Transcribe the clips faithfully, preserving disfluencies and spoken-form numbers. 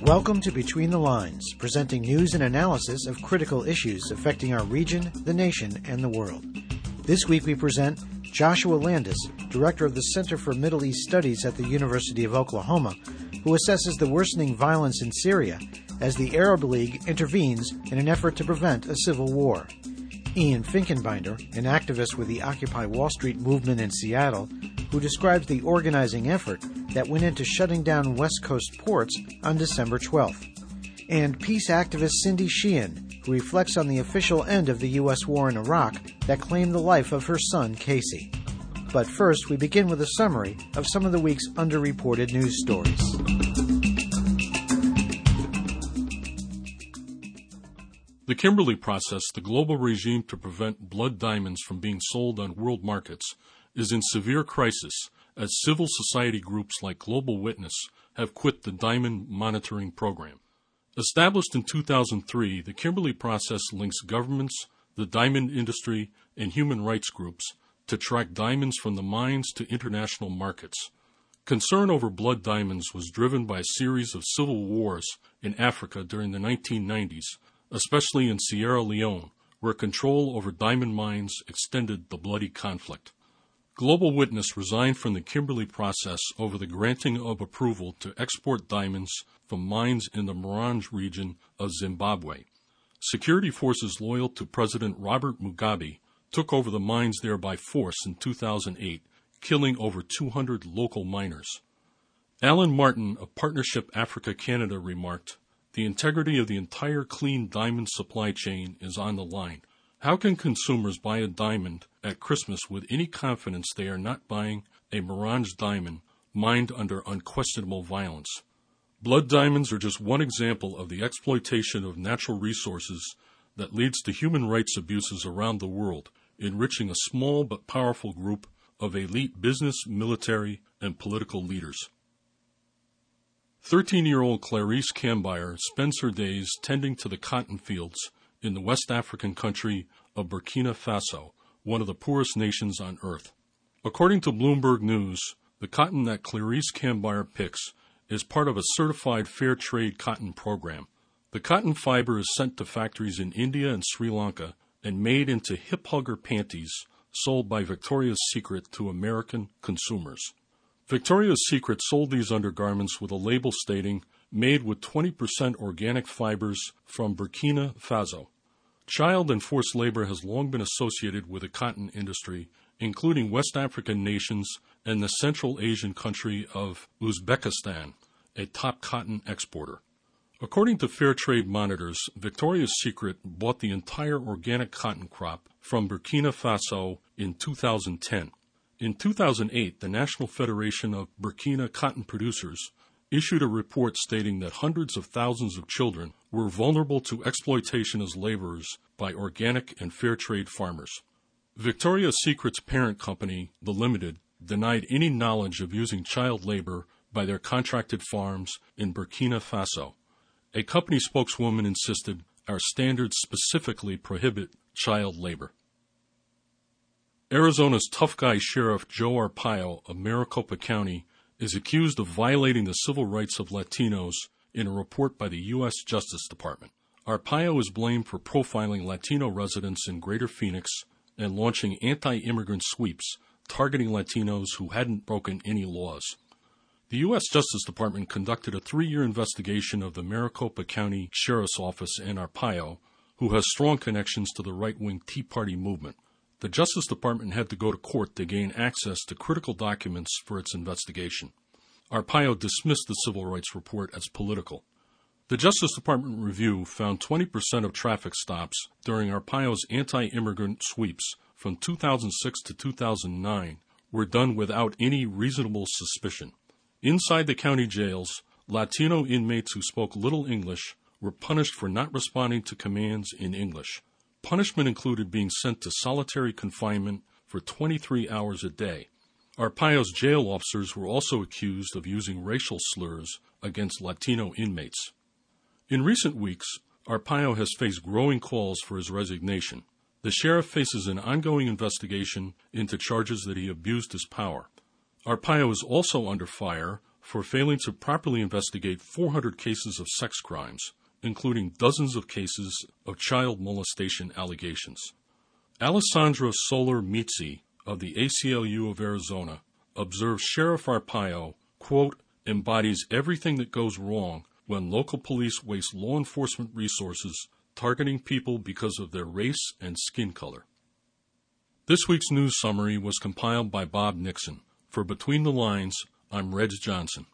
Welcome to Between the Lines, presenting news and analysis of critical issues affecting our region, the nation, and the world. This week we present Joshua Landis, Director of the Center for Middle East Studies at the University of Oklahoma, who assesses the worsening violence in Syria as the Arab League intervenes in an effort to prevent a civil war. Ian Finkenbinder, an activist with the Occupy Wall Street movement in Seattle, who describes the organizing effort that went into shutting down West Coast ports on December twelfth. And peace activist Cindy Sheehan, who reflects on the official end of the U S war in Iraq that claimed the life of her son, Casey. But first, we begin with a summary of some of the week's underreported news stories. The Kimberley Process, the global regime to prevent blood diamonds from being sold on world markets, is in severe crisis as civil society groups like Global Witness have quit the diamond monitoring program. Established in two thousand three, the Kimberley Process links governments, the diamond industry, and human rights groups to track diamonds from the mines to international markets. Concern over blood diamonds was driven by a series of civil wars in Africa during the nineteen nineties, especially in Sierra Leone, where control over diamond mines extended the bloody conflict. Global Witness resigned from the Kimberley Process over the granting of approval to export diamonds from mines in the Marange region of Zimbabwe. Security forces loyal to President Robert Mugabe took over the mines there by force in two thousand eight, killing over two hundred local miners. Alan Martin of Partnership Africa Canada remarked, "The integrity of the entire clean diamond supply chain is on the line. How can consumers buy a diamond at Christmas with any confidence they are not buying a Marange diamond mined under unquestionable violence?" Blood diamonds are just one example of the exploitation of natural resources that leads to human rights abuses around the world, enriching a small but powerful group of elite business, military, and political leaders. thirteen-year-old Clarice Cambier spends her days tending to the cotton fields in the West African country of Burkina Faso, one of the poorest nations on earth. According to Bloomberg News, the cotton that Clarice Cambier picks is part of a certified fair trade cotton program. The cotton fiber is sent to factories in India and Sri Lanka and made into hip hugger panties sold by Victoria's Secret to American consumers. Victoria's Secret sold these undergarments with a label stating, "Made with twenty percent organic fibers from Burkina Faso." Child and forced labor has long been associated with the cotton industry, including West African nations and the Central Asian country of Uzbekistan, a top cotton exporter. According to Fair Trade Monitors, Victoria's Secret bought the entire organic cotton crop from Burkina Faso in two thousand ten. In two thousand eight, the National Federation of Burkina Cotton Producers issued a report stating that hundreds of thousands of children were vulnerable to exploitation as laborers by organic and fair trade farmers. Victoria's Secret's parent company, The Limited, denied any knowledge of using child labor by their contracted farms in Burkina Faso. A company spokeswoman insisted, "Our standards specifically prohibit child labor." Arizona's tough guy Sheriff Joe Arpaio of Maricopa County is accused of violating the civil rights of Latinos in a report by the U S Justice Department. Arpaio is blamed for profiling Latino residents in Greater Phoenix and launching anti-immigrant sweeps targeting Latinos who hadn't broken any laws. The U S Justice Department conducted a three-year investigation of the Maricopa County Sheriff's Office and Arpaio, who has strong connections to the right-wing Tea Party movement. The Justice Department had to go to court to gain access to critical documents for its investigation. Arpaio dismissed the civil rights report as political. The Justice Department review found twenty percent of traffic stops during Arpaio's anti-immigrant sweeps from two thousand six to two thousand nine were done without any reasonable suspicion. Inside the county jails, Latino inmates who spoke little English were punished for not responding to commands in English. Punishment included being sent to solitary confinement for twenty-three hours a day. Arpaio's jail officers were also accused of using racial slurs against Latino inmates. In recent weeks, Arpaio has faced growing calls for his resignation. The sheriff faces an ongoing investigation into charges that he abused his power. Arpaio is also under fire for failing to properly investigate four hundred cases of sex crimes, including dozens of cases of child molestation allegations. Alessandra Soler Mizzi of the A C L U of Arizona observes Sheriff Arpaio, quote, embodies everything that goes wrong when local police waste law enforcement resources targeting people because of their race and skin color. This week's news summary was compiled by Bob Nixon. For Between the Lines, I'm Reg Johnson.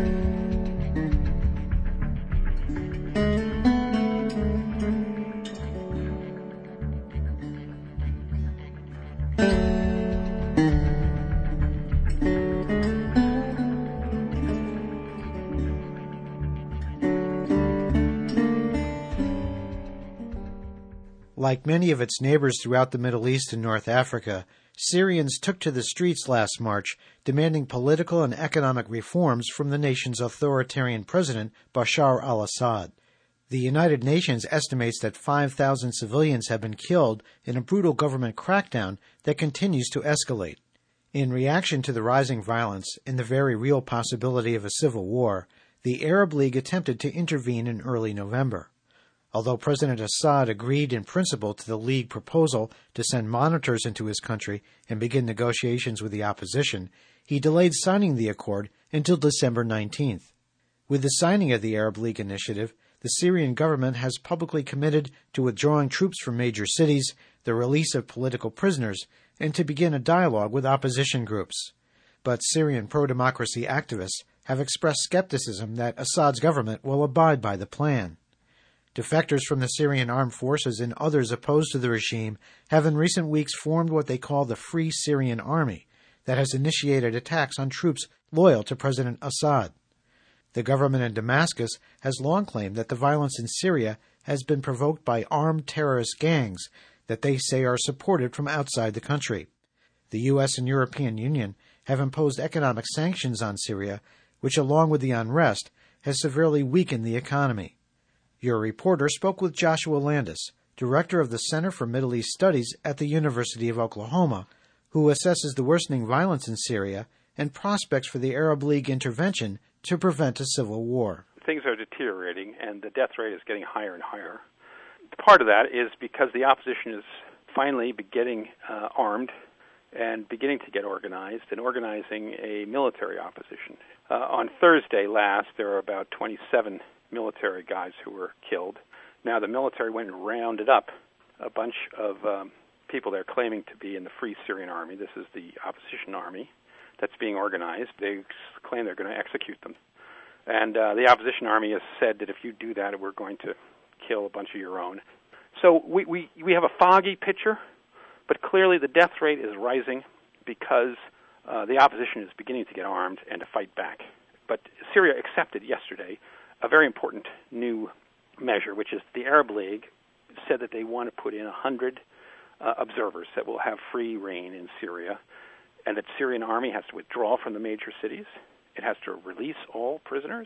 Like many of its neighbors throughout the Middle East and North Africa, Syrians took to the streets last March, demanding political and economic reforms from the nation's authoritarian president, Bashar al-Assad. The United Nations estimates that five thousand civilians have been killed in a brutal government crackdown that continues to escalate. In reaction to the rising violence and the very real possibility of a civil war, the Arab League attempted to intervene in early November. Although President Assad agreed in principle to the League proposal to send monitors into his country and begin negotiations with the opposition, he delayed signing the accord until December nineteenth. With the signing of the Arab League initiative, the Syrian government has publicly committed to withdrawing troops from major cities, the release of political prisoners, and to begin a dialogue with opposition groups. But Syrian pro-democracy activists have expressed skepticism that Assad's government will abide by the plan. Defectors from the Syrian armed forces and others opposed to the regime have in recent weeks formed what they call the Free Syrian Army that has initiated attacks on troops loyal to President Assad. The government in Damascus has long claimed that the violence in Syria has been provoked by armed terrorist gangs that they say are supported from outside the country. The U S and European Union have imposed economic sanctions on Syria, which along with the unrest has severely weakened the economy. Your reporter spoke with Joshua Landis, director of the Center for Middle East Studies at the University of Oklahoma, who assesses the worsening violence in Syria and prospects for the Arab League intervention to prevent a civil war. Things are deteriorating, and the death rate is getting higher and higher. Part of that is because the opposition is finally getting uh, armed and beginning to get organized and organizing a military opposition. Uh, on Thursday last, there were about twenty-seven military guys who were killed. Now the military went and rounded up a bunch of um, people they're claiming to be in the Free Syrian Army. This is the opposition army that's being organized. They claim they're going to execute them. And uh, the opposition army has said that if you do that, we're going to kill a bunch of your own. So we, we, we have a foggy picture, but clearly the death rate is rising because uh, the opposition is beginning to get armed and to fight back. But Syria accepted yesterday a very important new measure, which is the Arab League said that they want to put in one hundred uh, observers that will have free reign in Syria, and that Syrian army has to withdraw from the major cities. It has to release all prisoners,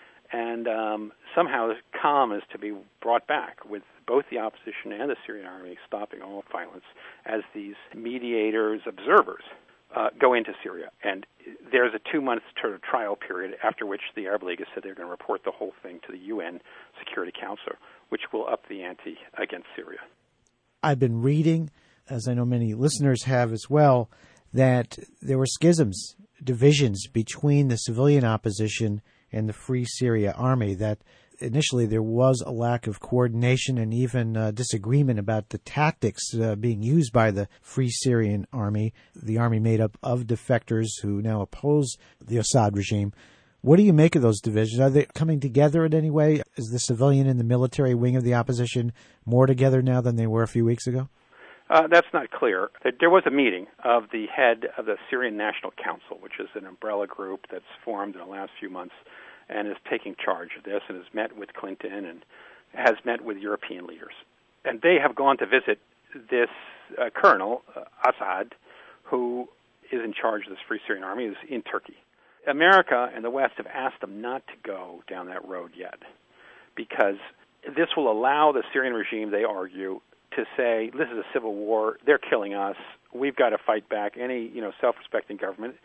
and um, somehow calm is to be brought back with both the opposition and the Syrian army stopping all violence as these mediators, observers, Uh, go into Syria. And there's a two-month sort of trial period after which the Arab League has said they're going to report the whole thing to the U N Security Council, which will up the ante against Syria. I've been reading, as I know many listeners have as well, that there were schisms, divisions between the civilian opposition and the Free Syria Army, that initially there was a lack of coordination and even uh, disagreement about the tactics uh, being used by the Free Syrian Army, the army made up of defectors who now oppose the Assad regime. What do you make of those divisions? Are they coming together in any way? Is the civilian and the military wing of the opposition more together now than they were a few weeks ago? Uh, that's not clear. There was a meeting of the head of the Syrian National Council, which is an umbrella group that's formed in the last few months and is taking charge of this, and has met with Clinton and has met with European leaders. And they have gone to visit this uh, colonel, uh, Assad, who is in charge of this Free Syrian Army, is in Turkey. America and the West have asked them not to go down that road yet, because this will allow the Syrian regime, they argue, to say, this is a civil war, they're killing us, we've got to fight back. Any, you know, self-respecting government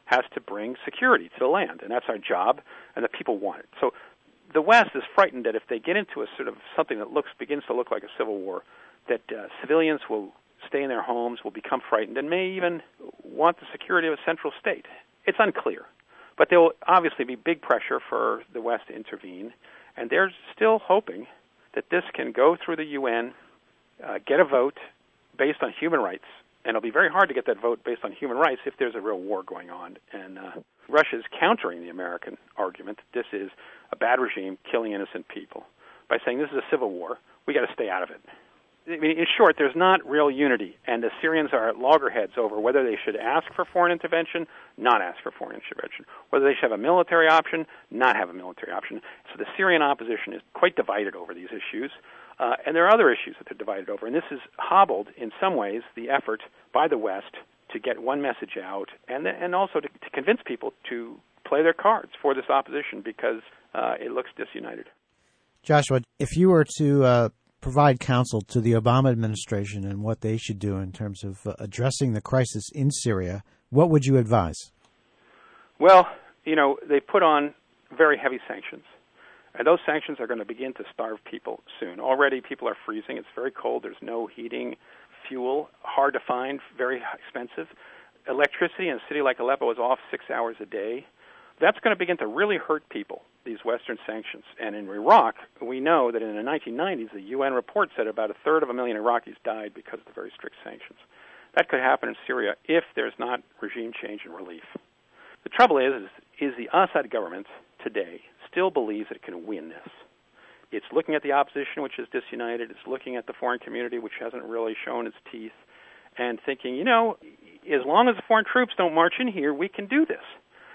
has to bring security to the land, and that's our job, and the people want it. So the West is frightened that if they get into a sort of something that looks begins to look like a civil war, that uh, civilians will stay in their homes, will become frightened, and may even want the security of a central state. It's unclear. But there will obviously be big pressure for the West to intervene, and they're still hoping that this can go through the U N, uh, get a vote based on human rights. And it'll be very hard to get that vote based on human rights if there's a real war going on. And uh, Russia's countering the American argument that this is a bad regime killing innocent people by saying this is a civil war. We got to stay out of it. I mean, in short, there's not real unity, and the Syrians are at loggerheads over whether they should ask for foreign intervention, not ask for foreign intervention, whether they should have a military option, not have a military option. So the Syrian opposition is quite divided over these issues, uh, and there are other issues that they're divided over, and this has hobbled, in some ways, the effort by the West to get one message out, and and also to, to convince people to play their cards for this opposition because uh, it looks disunited. Joshua, if you were to uh, provide counsel to the Obama administration and what they should do in terms of uh, addressing the crisis in Syria, what would you advise? Well, you know, they put on very heavy sanctions, and those sanctions are going to begin to starve people soon. Already people are freezing. It's very cold. There's no heating, fuel, hard to find, very expensive. Electricity in a city like Aleppo is off six hours a day. That's going to begin to really hurt people, these Western sanctions. And in Iraq, we know that in the nineteen nineties, the U N report said about a third of a million Iraqis died because of the very strict sanctions. That could happen in Syria if there's not regime change and relief. The trouble is, is, is the Assad government today still believes it can win this. It's looking at the opposition, which is disunited. It's looking at the foreign community, which hasn't really shown its teeth, and thinking, you know, as long as the foreign troops don't march in here, we can do this.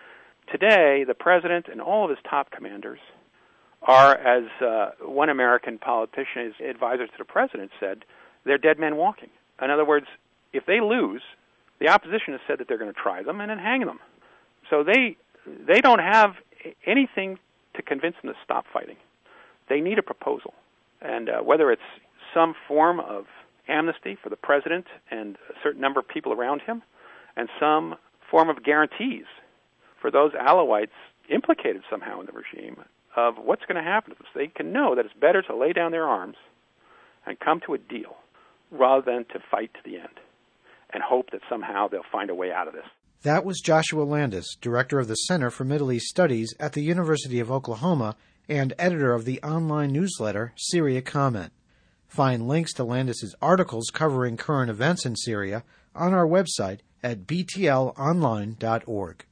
Today, the president and all of his top commanders are, as uh, one American politician, his advisor to the president said, they're dead men walking. In other words, if they lose, the opposition has said that they're going to try them and then hang them. So they they don't have anything to convince them to stop fighting. They need a proposal. And uh, whether it's some form of amnesty for the president and a certain number of people around him, and some form of guarantees for those Alawites implicated somehow in the regime of what's going to happen to them. So they can know that it's better to lay down their arms and come to a deal rather than to fight to the end and hope that somehow they'll find a way out of this. That was Joshua Landis, director of the Center for Middle East Studies at the University of Oklahoma and editor of the online newsletter Syria Comment. Find links to Landis's articles covering current events in Syria on our website at b t l online dot org.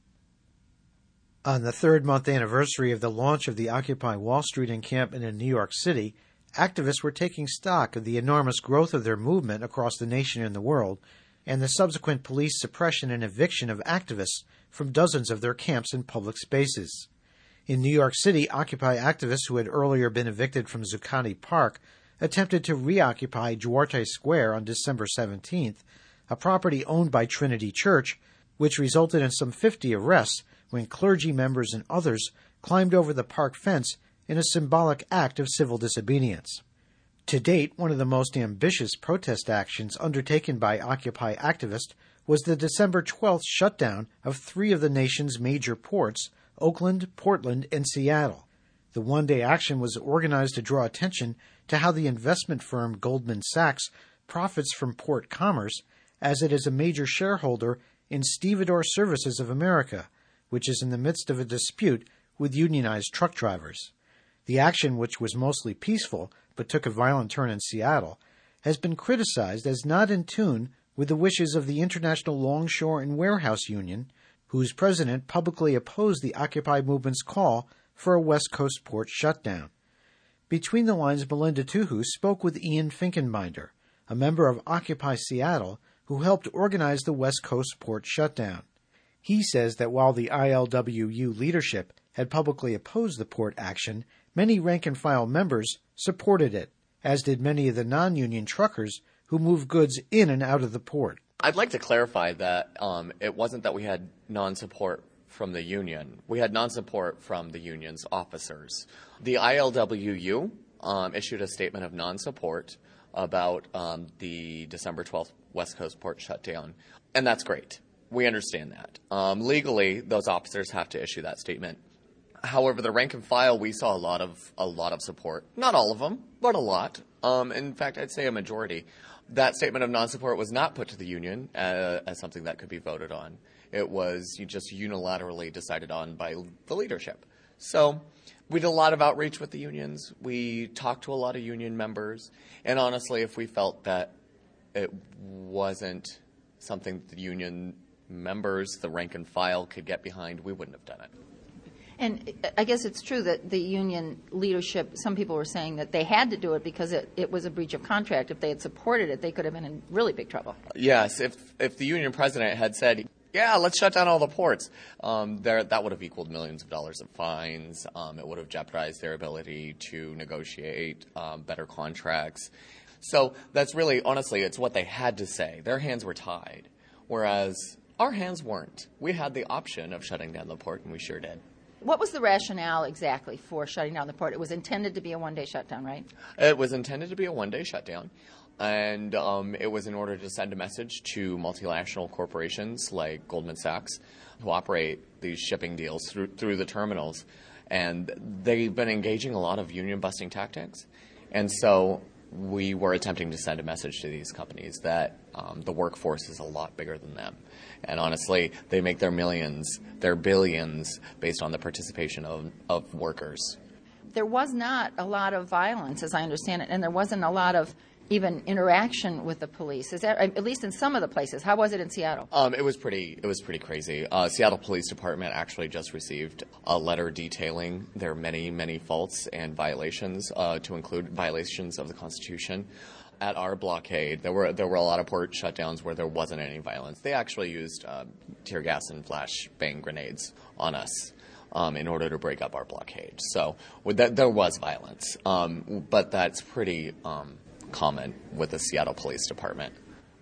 On the third-month anniversary of the launch of the Occupy Wall Street encampment in New York City, activists were taking stock of the enormous growth of their movement across the nation and the world, and the subsequent police suppression and eviction of activists from dozens of their camps and public spaces. In New York City, Occupy activists who had earlier been evicted from Zuccotti Park attempted to reoccupy Duarte Square on December seventeenth, a property owned by Trinity Church, which resulted in some fifty arrests when clergy members and others climbed over the park fence in a symbolic act of civil disobedience. To date, one of the most ambitious protest actions undertaken by Occupy activists was the December twelfth shutdown of three of the nation's major ports, Oakland, Portland, and Seattle. The one-day action was organized to draw attention to how the investment firm Goldman Sachs profits from port commerce, as it is a major shareholder in Stevedore Services of America, which is in the midst of a dispute with unionized truck drivers. The action, which was mostly peaceful but took a violent turn in Seattle, has been criticized as not in tune with the wishes of the International Longshore and Warehouse Union, whose president publicly opposed the Occupy movement's call for a West Coast port shutdown. Between the lines, Melinda Tuhu spoke with Ian Finkenbinder, a member of Occupy Seattle, who helped organize the West Coast port shutdown. He says that while the I L W U leadership had publicly opposed the port action, many rank-and-file members supported it, as did many of the non-union truckers who moved goods in and out of the port. I'd like to clarify that um, it wasn't that we had non-support from the union. We had non-support from the union's officers. The I L W U um, issued a statement of non-support about um, the December twelfth West Coast port shutdown, and that's great. We understand that. Um, legally, those officers have to issue that statement. However, the rank and file, we saw a lot of a lot of support. Not all of them, but a lot. Um, in fact, I'd say a majority. That statement of non-support was not put to the union uh, as something that could be voted on. It was you just unilaterally decided on by the leadership. So we did a lot of outreach with the unions. We talked to a lot of union members. And honestly, if we felt that it wasn't something the union members, the rank and file, could get behind, we wouldn't have done it. And I guess it's true that the union leadership, some people were saying that they had to do it because it, it was a breach of contract. If they had supported it, they could have been in really big trouble. Yes, if if the union president had said, yeah, let's shut down all the ports, um, there, that would have equaled millions of dollars of fines. Um, it would have jeopardized their ability to negotiate um, better contracts. So that's really, honestly, it's what they had to say. Their hands were tied, whereas our hands weren't. We had the option of shutting down the port, and we sure did. What was the rationale exactly for shutting down the port? It was intended to be a one-day shutdown, right? It was intended to be a one-day shutdown, and um, it was in order to send a message to multinational corporations like Goldman Sachs, who operate these shipping deals through, through the terminals. And they've been engaging a lot of union-busting tactics. And so we were attempting to send a message to these companies that um, the workforce is a lot bigger than them. And honestly, they make their millions, their billions, based on the participation of, of workers. There was not a lot of violence, as I understand it, and there wasn't a lot of even interaction with the police. Is that, at least in some of the places? How was it in Seattle? Um, it was pretty. It was pretty crazy. Uh, Seattle Police Department actually just received a letter detailing their many, many faults and violations, uh, to include violations of the Constitution. At our blockade, there were there were a lot of port shutdowns where there wasn't any violence. They actually used uh, tear gas and flashbang grenades on us um, in order to break up our blockade. So with that, there was violence, um, but that's pretty um, common with the Seattle Police Department.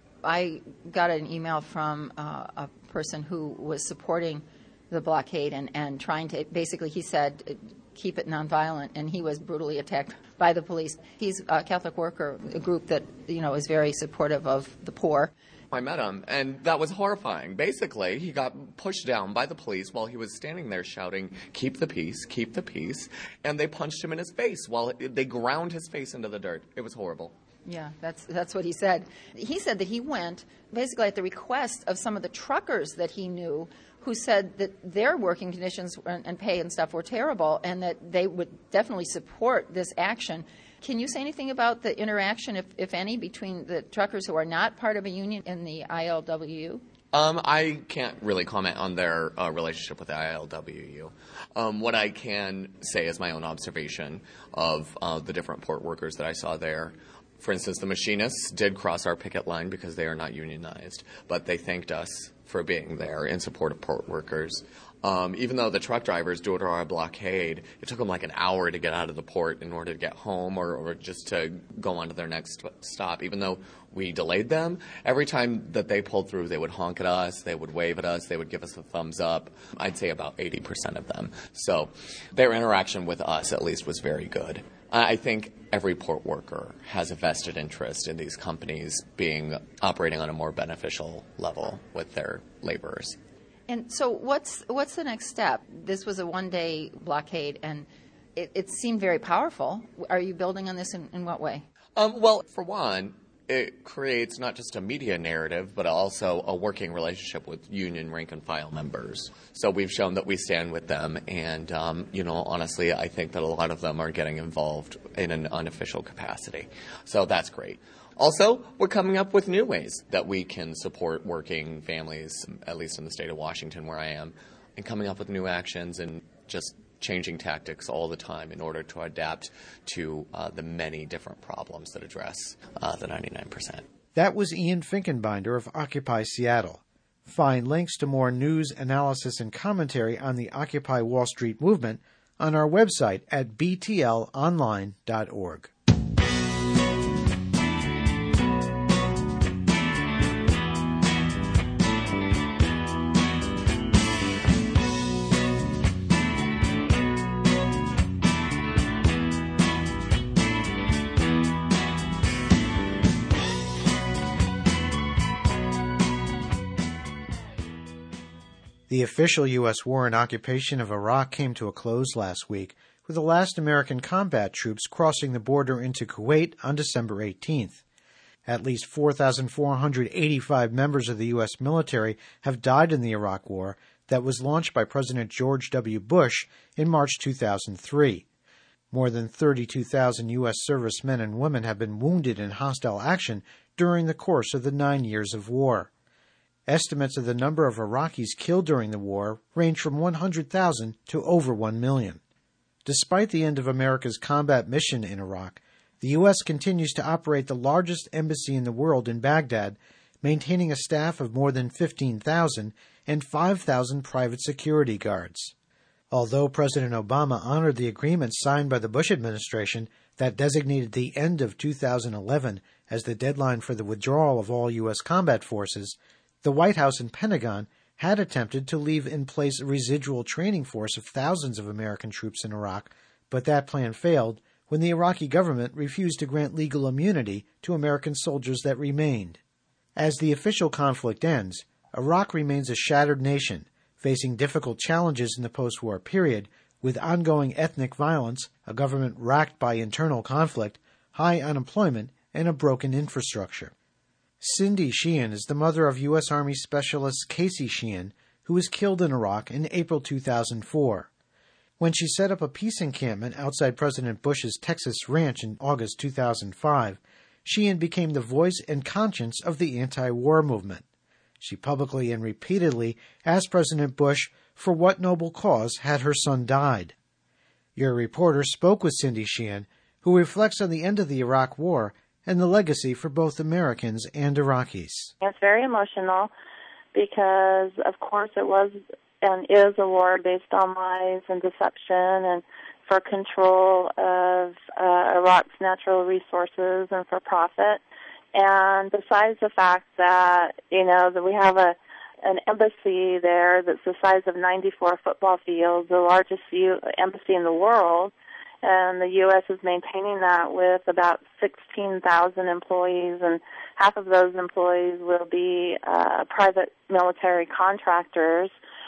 I got an email from uh, a person who was supporting the blockade and, and trying to, basically he said, keep it nonviolent, and he was brutally attacked by the police. He's a Catholic worker, a group that, you know, is very supportive of the poor. I met him, and that was horrifying. Basically, he got pushed down by the police while he was standing there shouting, keep the peace, keep the peace, and they punched him in his face while they ground his face into the dirt. It was horrible. Yeah, that's that's what he said. He said that he went basically at the request of some of the truckers that he knew who said that their working conditions and pay and stuff were terrible and that they would definitely support this action. Can you say anything about the interaction, if, if any, between the truckers who are not part of a union and the I L W U? Um, I can't really comment on their uh, relationship with the I L W U. Um, what I can say is my own observation of uh, the different port workers that I saw there. For instance, the machinists did cross our picket line because they are not unionized, but they thanked us for being there in support of port workers. Um, even though the truck drivers, due to our blockade, it took them like an hour to get out of the port in order to get home or, or just to go on to their next stop. Even though we delayed them, every time that they pulled through, they would honk at us, they would wave at us, they would give us a thumbs up. I'd say about eighty percent of them. So their interaction with us, at least, was very good. I think every port worker has a vested interest in these companies being operating on a more beneficial level with their laborers. And so what's what's the next step? This was a one-day blockade, and it, it seemed very powerful. Are you building on this in, in what way? Um, well, for one, it creates not just a media narrative, but also a working relationship with union rank-and-file members. So we've shown that we stand with them, and, um, you know, honestly, I think that a lot of them are getting involved in an unofficial capacity. So that's great. Also, we're coming up with new ways that we can support working families, at least in the state of Washington where I am, and coming up with new actions and just changing tactics all the time in order to adapt to uh, the many different problems that address uh, the ninety-nine percent. That was Ian Finkenbinder of Occupy Seattle. Find links to more news, analysis, and commentary on the Occupy Wall Street movement on our website at b t l online dot org. The official U S war and occupation of Iraq came to a close last week, with the last American combat troops crossing the border into Kuwait on December eighteenth. At least four thousand four hundred eighty-five members of the U S military have died in the Iraq War that was launched by President George W. Bush in March two thousand three. More than thirty-two thousand U S servicemen and women have been wounded in hostile action during the course of the nine years of war. Estimates of the number of Iraqis killed during the war range from one hundred thousand to over one million. Despite the end of America's combat mission in Iraq, the U S continues to operate the largest embassy in the world in Baghdad, maintaining a staff of more than fifteen thousand and five thousand private security guards. Although President Obama honored the agreement signed by the Bush administration that designated the end of two thousand eleven as the deadline for the withdrawal of all U S combat forces, the White House and Pentagon had attempted to leave in place a residual training force of thousands of American troops in Iraq, but that plan failed when the Iraqi government refused to grant legal immunity to American soldiers that remained. As the official conflict ends, Iraq remains a shattered nation, facing difficult challenges in the post-war period, with ongoing ethnic violence, a government racked by internal conflict, high unemployment, and a broken infrastructure. Cindy Sheehan is the mother of U S Army Specialist Casey Sheehan, who was killed in Iraq in April two thousand four. When she set up a peace encampment outside President Bush's Texas ranch in August two thousand five, Sheehan became the voice and conscience of the anti-war movement. She publicly and repeatedly asked President Bush for what noble cause had her son died. Your reporter spoke with Cindy Sheehan, who reflects on the end of the Iraq War and the legacy for both Americans and Iraqis. It's very emotional because, of course, it was and is a war based on lies and deception and for control of uh, Iraq's natural resources and for profit. And besides the fact that, you know, that we have a an embassy there that's the size of ninety-four football fields, the largest U- embassy in the world, and the U S is maintaining that with about sixteen thousand employees, and half of those employees will be uh, private military contractors.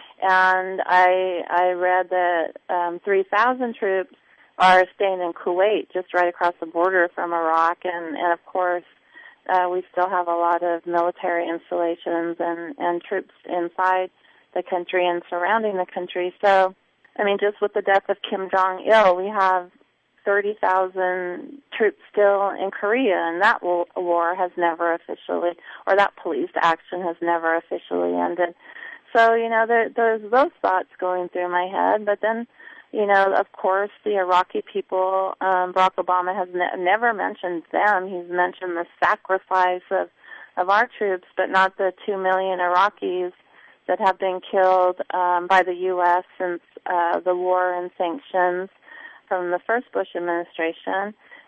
And I I read that um, three thousand troops are staying in Kuwait, just right across the border from Iraq, and, and of course, Uh, we still have a lot of military installations and, and troops inside the country and surrounding the country. So, I mean, just with the death of Kim Jong-il, we have thirty thousand troops still in Korea, and that war has never officially, or that police action has never officially ended. So, you know, there, there's those thoughts going through my head, but then, you know, of course, the Iraqi people, um, Barack Obama has ne- never mentioned them. He's mentioned the sacrifice of, of our troops, but not the two million Iraqis that have been killed um, by the U S since uh, the war and sanctions from the first Bush administration,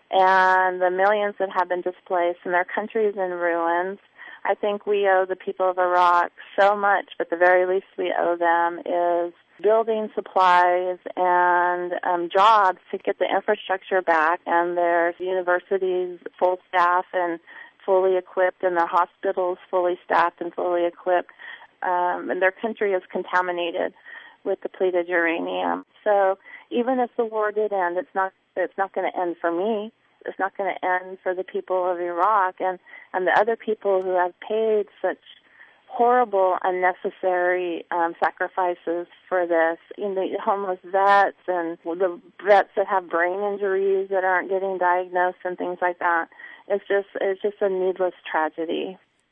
and the millions that have been displaced and their countries in ruins. I think we owe the people of Iraq so much, but the very least we owe them is building supplies and um, jobs to get the infrastructure back, and their universities full staff and fully equipped, and their hospitals fully staffed and fully equipped, um, and their country is contaminated with depleted uranium. So even if the war did end, it's not it's not going to end for me. It's not going to end for the people of Iraq and, and the other people who have paid such horrible, unnecessary um, sacrifices for this. You know, the homeless vets and the vets that have brain injuries that aren't getting diagnosed and things like that. It's just it's just a needless tragedy.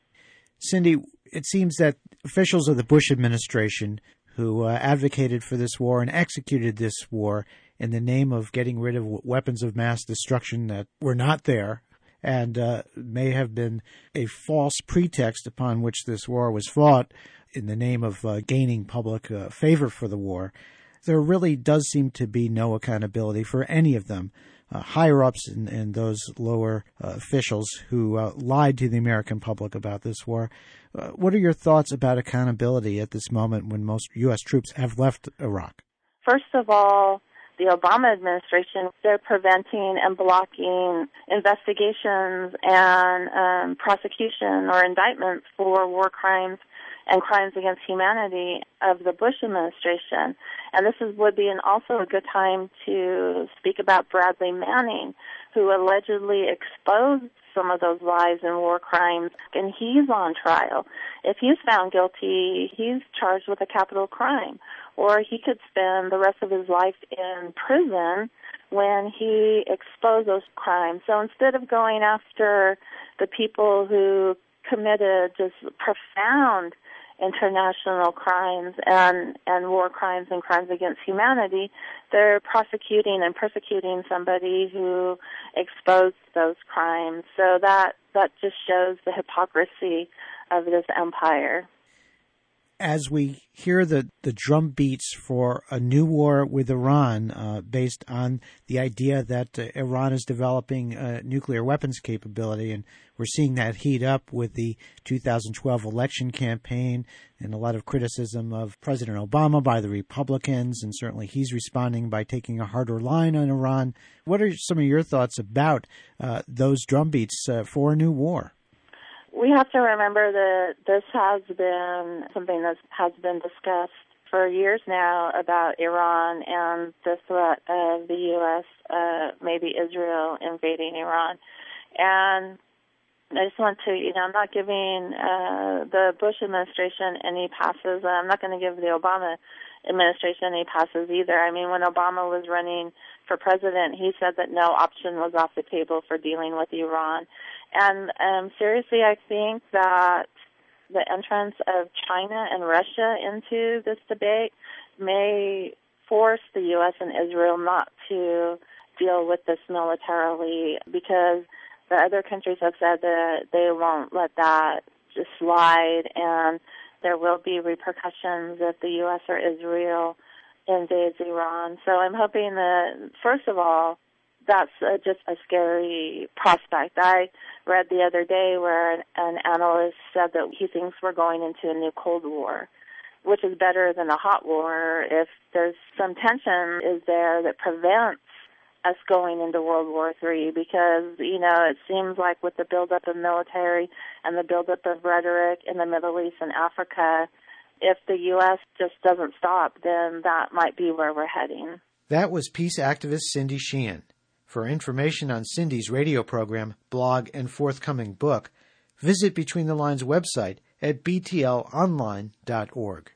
Cindy, it seems that officials of the Bush administration who uh, advocated for this war and executed this war in the name of getting rid of weapons of mass destruction that were not there, and uh, may have been a false pretext upon which this war was fought in the name of uh, gaining public uh, favor for the war. There really does seem to be no accountability for any of them, uh, higher-ups and, and those lower uh, officials who uh, lied to the American public about this war. Uh, what are your thoughts about accountability at this moment when most U S troops have left Iraq? First of all, the Obama administration, they're preventing and blocking investigations and um, prosecution or indictments for war crimes and crimes against humanity of the Bush administration. And this is, would be an, also a good time to speak about Bradley Manning, who allegedly exposed some of those lies and war crimes, and he's on trial. If he's found guilty, he's charged with a capital crime, or he could spend the rest of his life in prison when he exposed those crimes. So instead of going after the people who committed just profound international crimes and, and war crimes and crimes against humanity, they're prosecuting and persecuting somebody who exposed those crimes. So that, that just shows the hypocrisy of this empire. As we hear the, the drum beats for a new war with Iran, uh, based on the idea that uh, Iran is developing uh, nuclear weapons capability, and we're seeing that heat up with the two thousand twelve election campaign and a lot of criticism of President Obama by the Republicans, and certainly he's responding by taking a harder line on Iran. What are some of your thoughts about uh, those drum beats uh, for a new war? We have to remember that this has been something that has been discussed for years now about Iran and the threat of the U S, uh, maybe Israel invading Iran. And I just want to, you know, I'm not giving uh, the Bush administration any passes. I'm not going to give the Obama administration any passes either. I mean, when Obama was running for president, he said that no option was off the table for dealing with Iran. And um, seriously, I think that the entrance of China and Russia into this debate may force the U S and Israel not to deal with this militarily, because the other countries have said that they won't let that just slide, and there will be repercussions if the U S or Israel invades Iran. So I'm hoping that, first of all, that's uh, just a scary prospect. I read the other day where an, an analyst said that he thinks we're going into a new Cold War, which is better than a hot war if there's some tension is there that prevents us going into World War Three, because, you know, it seems like with the buildup of military and the buildup of rhetoric in the Middle East and Africa, if the U S just doesn't stop, then that might be where we're heading. That was peace activist Cindy Sheehan. For information on Cindy's radio program, blog, and forthcoming book, visit Between the Lines website at b t l online dot org.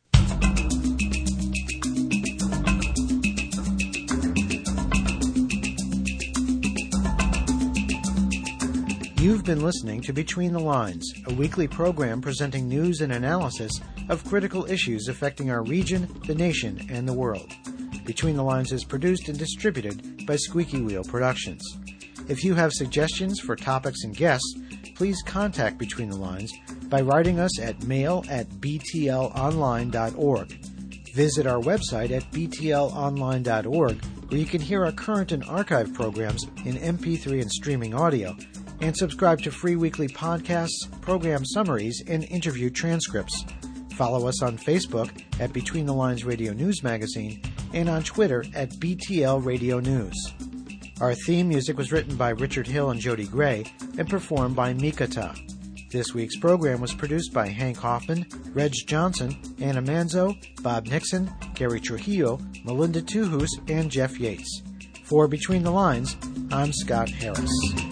You've been listening to Between the Lines, a weekly program presenting news and analysis of critical issues affecting our region, the nation, and the world. Between the Lines is produced and distributed by Squeaky Wheel Productions. If you have suggestions for topics and guests, please contact Between the Lines by writing us at mail at b t l online dot org. Visit our website at b t l online dot org, where you can hear our current and archive programs in M P three and streaming audio, and subscribe to free weekly podcasts, program summaries, and interview transcripts. Follow us on Facebook at Between the Lines Radio News Magazine and on Twitter at B T L Radio News. Our theme music was written by Richard Hill and Jody Gray and performed by Mikata. This week's program was produced by Hank Hoffman, Reg Johnson, Anna Manzo, Bob Nixon, Gary Trujillo, Melinda Tuhus, and Jeff Yates. For Between the Lines, I'm Scott Harris.